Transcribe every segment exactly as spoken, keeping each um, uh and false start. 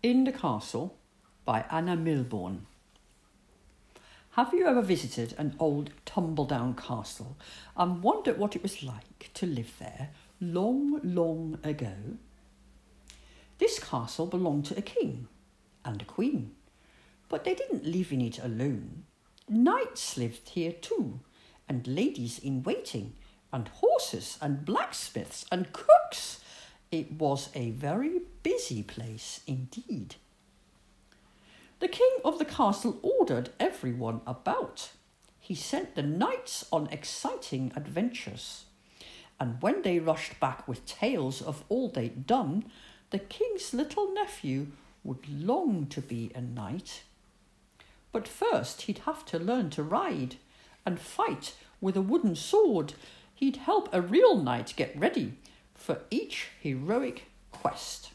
In the Castle by Anna Milbourne. Have you ever visited an old tumble-down castle and wondered what it was like to live there long, long ago? This castle belonged to a king and a queen, but they didn't live in it alone. Knights lived here too, and ladies in waiting, and horses and blacksmiths and cooks. It was a very busy place indeed. The king of the castle ordered everyone about. He sent the knights on exciting adventures, and when they rushed back with tales of all they'd done, the king's little nephew would long to be a knight. But first he'd have to learn to ride and fight with a wooden sword. He'd help a real knight get ready for each heroic quest.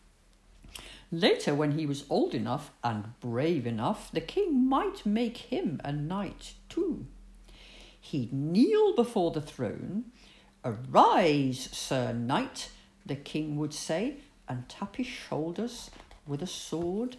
Later, when he was old enough and brave enough, the king might make him a knight too. He'd kneel before the throne. "Arise, Sir Knight," the king would say, and tap his shoulders with a sword.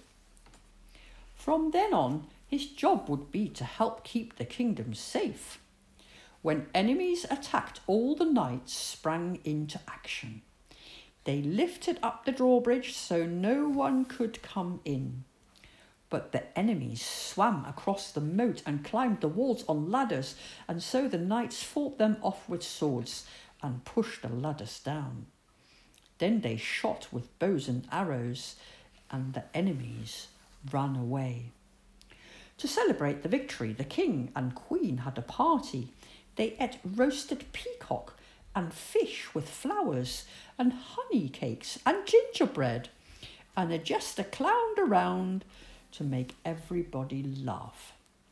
From then on, his job would be to help keep the kingdom safe. When enemies attacked, all the knights sprang into action. They lifted up the drawbridge so no one could come in. But the enemies swam across the moat and climbed the walls on ladders, and so the knights fought them off with swords and pushed the ladders down. Then they shot with bows and arrows, and the enemies ran away. To celebrate the victory, the king and queen had a party. They ate roasted peacock and fish with flowers and honey cakes and gingerbread, and a jester clowned around to make everybody laugh.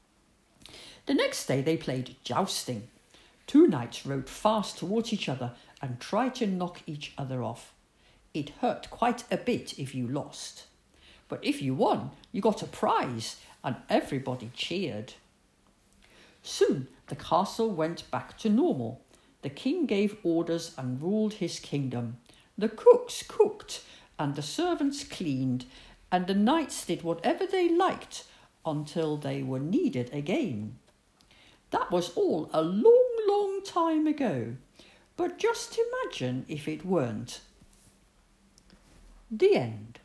The next day they played jousting. Two knights rode fast towards each other and tried to knock each other off. It hurt quite a bit if you lost, but if you won, you got a prize and everybody cheered. Soon the castle went back to normal. The king gave orders and ruled his kingdom. The cooks cooked and the servants cleaned, and the knights did whatever they liked until they were needed again. That was all a long, long time ago, but just imagine if it weren't. The end.